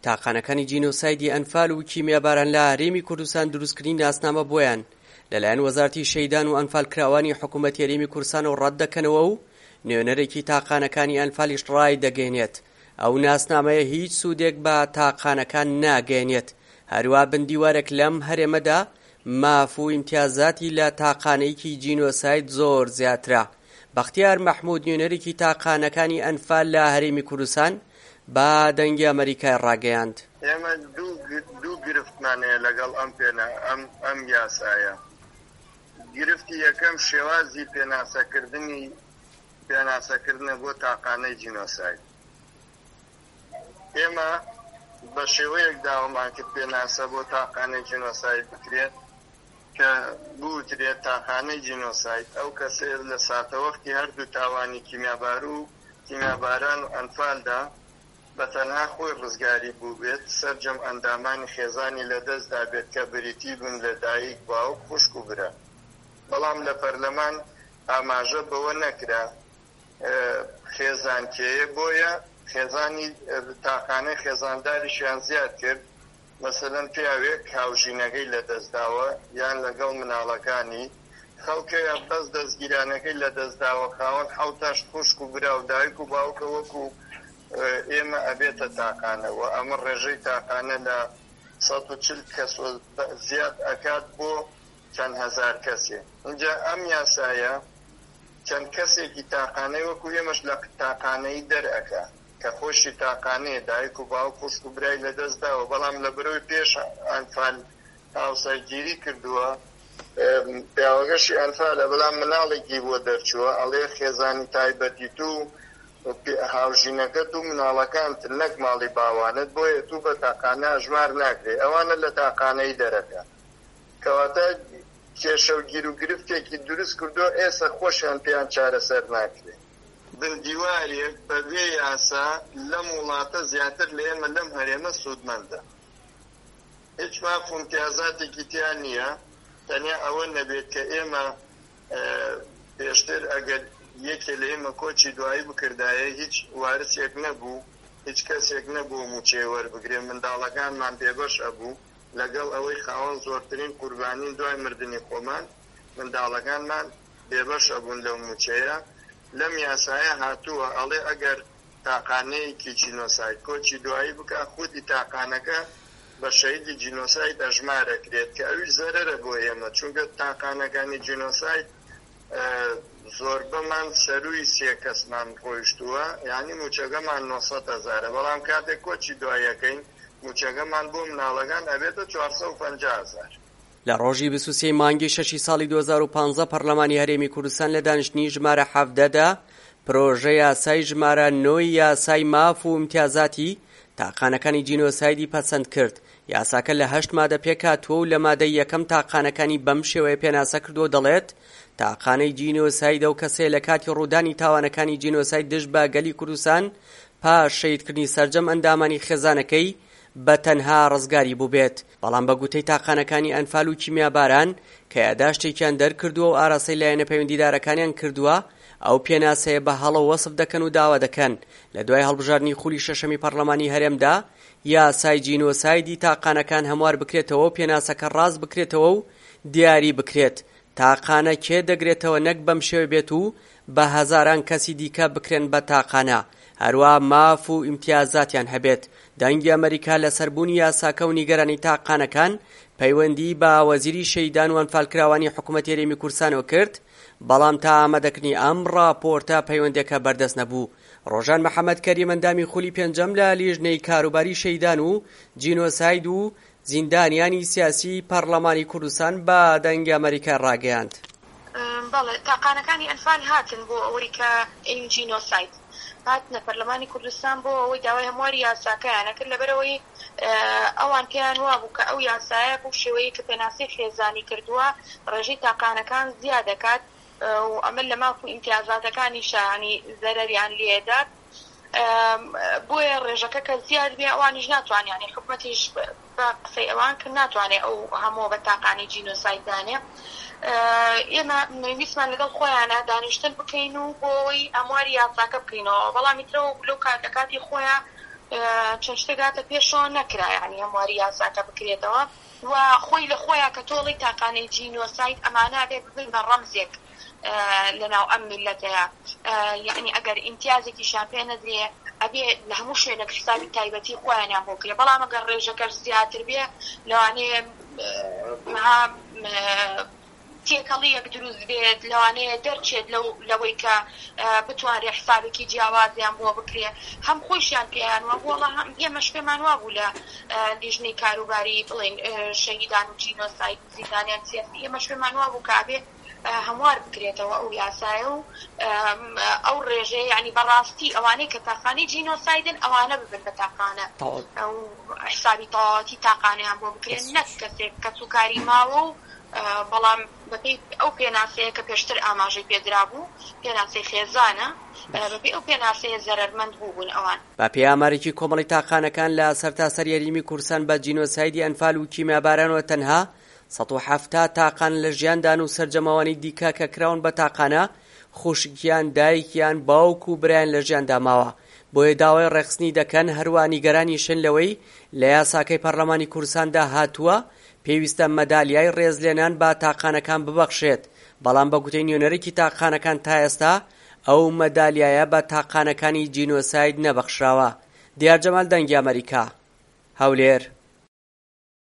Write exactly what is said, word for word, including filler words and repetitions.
تاقانەکانی جینۆسایدی ئەنفال و کیمیاباران لە هەرێمی کوردستان دروستکردنی ناسنامە بۆیان لەلایەن وەزارەتی شەیدان و ئەنفالکراوانی حکوومەتی هەرێمی کوردستان و ڕەت دەکەنەوە و نوێنەرێکی تاقانەکانی ئەنفالیش ڕای دەگەێنێت. ئەو ناسنامەیە هیچ سوودێک بە تاقانەکان ناگەێنێت. هەروە بندیوارێک لەم هەرێمەدا ماف و ئیمتیازاتی لە تاقانەیەکی جینۆساید زۆر زیاترە. بەختیار مەحموود نوێنەرێکی تاقانەکانی ئەنفال لە هەرێمی کوردستان با دەنگی ئەمریکای ڕاگەیاند. ئێمە دوو گرفتمانەیە لەگەڵ ئەم پێنە ئەم یاسایە. گرفتی یەکەم شێوازی پێناسەکردنی پێناسەکردنە بۆ تاقانەی جینۆساید. ئێمە بە شێوەیەک داوامان کرد پێناسە بۆ تاقانەی جینۆساید بکرێت کە بوترێت تاقانەی جینۆساید ئەو کەسێ لە ساتەوەختی هەردوو تاوانی کیمیابار و کیمیاباران و ئەنفالدا بە تەنها خۆی ڕزگاری بوو بێت سەرجەم ئەندامانی خێزانی لەدەستدا بێت کە بریتی بوون لە دایک باوک خوشک و برە. بەڵام لە پەرلەمان ئاماژە بەوە نەکرا خێزانکێیە بۆیە خێزانی تاقانەی خێزانداریشیان زیاد کرد. مەسەلەن پیاوێک هاوژینەکەی لەدەستداوە یان لەگەڵ مناڵەکانی خەڵکەیە بەس دەستگیرانەکەی لەدەستداوە خاوەن حەوتاش خوشک و برا و دایک و باوکە وەکو ئێمە ئەبێتە تاقانەوە. ئەمە ڕێژەی تاقانە لە سەد و چل کەس زیاد ئەکات بۆ چەند هەزار کەسێ. اینجا ئەم یاسایە چەند کەسێکی تاقانەی وەکو ئێمەش لە تاقانەی دەرئەکا کە خۆشی تاقانەیە دایک و باوک خوشک و برای لەدەستداوە، بەڵام لە بەرەوەی پێش ئەنفال هاوسەرگیری کردووە پیاوەگەشی ئەنفالە، بەڵام مناڵێکی بۆ دەرچووە ئەڵێ خێزانی تایبەتی تو هاوژینەکەت و مناڵەکانت نەک ماڵی باوانت بۆیە تو بە تاقانە ژمار ناکرێ. ئەوانە لە تاقانەی دەرەکە کەواتە کێشە و گیر و گرفتێکی دروست کردو ئێستا خۆشیان پێیان چارەسەر ناکرێت. بندیوارێک بەبێ یاسا لەم وڵاتە زیاتر لە ئێمە لەم هەرێمە سوودمەندە. هیچ ماف و ئیمتیازاتێکی تیان نییە، تەنیا ئەوە نەبێت کە ئێمە پێشتر ئەگەر یەکێ لە ئێمە کۆچی دوایی بکردایە هیچ وارسێک نەبوو، هیچ کەسێک نەبوو موچێ وەربگرێ، منداڵەکانمان بێبەش ئەبوو لەگەڵ ئەوەی خاوەن زۆرترین قوربانین دوای مردنی خۆمان منداڵەکانمان بێبەش ئەبوون لەو موچەیە. لەم یاسایە هاتووە ئەڵێ ئەگەر تاقانەیەکی جینۆساید کۆچی دوایی بکە خودی تاقانەکە بە شەیدی جینۆساید ئەژمارەکرێت کە ئەویش زەرەرە بۆ ئێمە، چونکە تاقانەکانی جینۆساید زۆر بەمان سەروی سێ کەسمان ڕۆیشتووە، یعنی موچەکەمان نۆ سەد هەزارە، بەڵام کاتێک کۆچی دوایەکەین موچەکەمان بۆ مناڵەکان ئەبێتە چوارسەد و پەنجا هەزار. لە ڕۆژی بیست و سێ مانگی شەشی ساڵی دوو هەزار و پانزە پەرلەمانی هەرێمی کوردستان لە دانیشتنی ژمارە حەڤدەدا پرۆژە یاسای ژمارە نۆی یاسای ماف و ئیمتیازاتی تاقانەکانی جینۆسایدی پەسەند کرد. یاساکە لە هەشت مادە پێکهاتووە و لە مادەی یەکەم تاقانەکانی بەم شێوەیە پێناسە کردو دەڵێت تاقانەی جینۆساید ئەو کەسەیە لە کاتی ڕوودانی تاوانەکانی جینۆساید دژ بە گەلی کوردستان پاش شەیدکردنی سەرجەم ئەندامانی خێزانەکەی بە تەنها ڕزگاری بوو بێت. بەڵام بە گوتەی تاقانەکانی ئەنفال و کیمیاباران کە یاداشتێکیان دەرکردووە و ئاراستەی لایەنە پەیوەندیدارەکانیان کردووە، ئەو پێناسەیە بە هەڵە وەسف دەکەن و داوا دەکەن لە دوای هەڵبژاردنی خولی شەشەمی پەرلەمانی هەرێمدا یاسای جینۆسایدی تاقانەکان هەموار بکرێتەوە و پێناسەکە ڕاست بکرێتەوە و دیاری بکرێت. تاقانە کێ دەگرێتەوە نەک بەم شێوە بێت و بە هەزاران کەسی دیکە بکرێن بە تاقانە، هەروە ماف و ئیمتیازاتیان هەبێت. دەنگی ئەمریکا لە سەربوونی یاساکە و نیگەرانی تاقانەکان پەیوەندی بە وەزیری شەیدان و ئەنفالکراوانی حکوومەتی هەرێمی کوردستانەوە کرد، بەڵام تا ئامادەکردنی ئەم ڕاپۆرتە پەیوەندێکە بەردەست نەبوو. ڕۆژان محەممەد کەریم ئەندامی خولی پێنجەم لە لیژنەی کاروباری شەیدان و جینۆساید و زیندانیانی سیاسی پەرلەمانی کوردستان بە دەنگی ئەمریکا ڕاگەیاند. بەڵێ تاقانەکانی ئەنفال هاتن بۆ ئەوەی کە ئین جینۆساید هاتنە پەرلەمانی کوردستان بۆ ئەوەی داوای هەمواری یاساکەیانە کرد لەبەرەوەی ئەوان پێیان وا بوو کە ئەو یاسایە بۆ شێوەیە کە پێناسی خێزانی کردووە ڕێژەی تاقانەکان زیاد دەکات و ئەمە لە ماف و ئیمتیازاتەکانی شانی زەرەریان لێدات. بۆیە ڕێژەکە کە زیاد بێ ئەوانیش ناتوانێت، یعنی حکوومەتیش بە قسەی ئەوان کرد ناتوانێت ئەو هەموو بە تاقانی جینۆساید دانێ. ئێمە نویسمان لەگەڵ خۆیانە دانیشتن بکەین و بۆی ئەمواری یاساکە بکەینەوە، بەڵامی ترەوە لەو کاتی خۆیان چەند شتێکاتە پێشەوە نەکرا یعنی هەمواری یاساکە بکرێتەوە و خۆی لە خۆیان کە تۆڵی تاقانەی جینۆساید ئەمانە بێ ببن بە ڕەمزێک لەناو ئەم میلەتەیە یعنی ئەگەر ئیمتیازێکیشان پێ نەدرێ ئەبێ لە هەموو شوێنێک حسابی تایبەتی خۆیانیان بۆ کرێ بەڵام ئەگەر ڕێژەکەش زیاتر بێ لەوانەیە تێکەڵیەک دروست بێت لەوانەیە دەرچێت لەوەی کە بتوانێ حسابێکی جیاوازیان بۆ بکرێ هەم خۆشیان پێیان وە وەڵا ئێمەش پێمان وا بوو لە لیژنەی کاروباری بڵێن شەهیدان و جینۆساید زیندانیان سیاسی ئێمەش پێمان وا بوو کە ئابێ هەموار بکرێتەوە ئەو یاسایە و ئەو ڕێژەیە یعنی بەڕاستی ئەوانەی کە تاقانەی جینۆسایدن ئەوانە ببن بە تاقانە ئەو حسابی تەواوەتی تاقانەیان بۆ بکرێن نەک کەسێک کە سوکاری ماوە و بەڵام بەپێی ئەو پێناسەیە کە پێشتر ئاماژەی پێدرا بوو پێناسەی خێزانە بەپێی ئەو پێناسەیە زەرەرمەند بوو بوون ئەوان بە پێی ئامارێکی کۆمەڵی تاقانەکان لە سەرتاسەر یاریمی کوردستان بە جینۆسایدی ئەنفال و کیمیابارانەوە تەنها سەد و حەڤتا تاقان لە ژیاندان و سەرجەماوانی دیکە کە کراون بە تاقانە خوشکیان دایکیان باوک و برایان لە ژیاندا ماوە بۆیە داوای ڕێخستنی دەکەن هەروە نیگەرانیشن لەوەی لە یاساکەی پەرلەمانی کوردستاندا هاتووە پێویستە مەدالیای ڕێزلێنان بە تاقانەکان ببەخشێت بەڵام بە گوتەی نوێنەرێکی تاقانەکان تا ئێستا ئەو مەدالیایە بە تاقانەکانی جینۆساید نەبەخشراوە. دیار جەمال دەنگی ئەمریکا، هەولێر.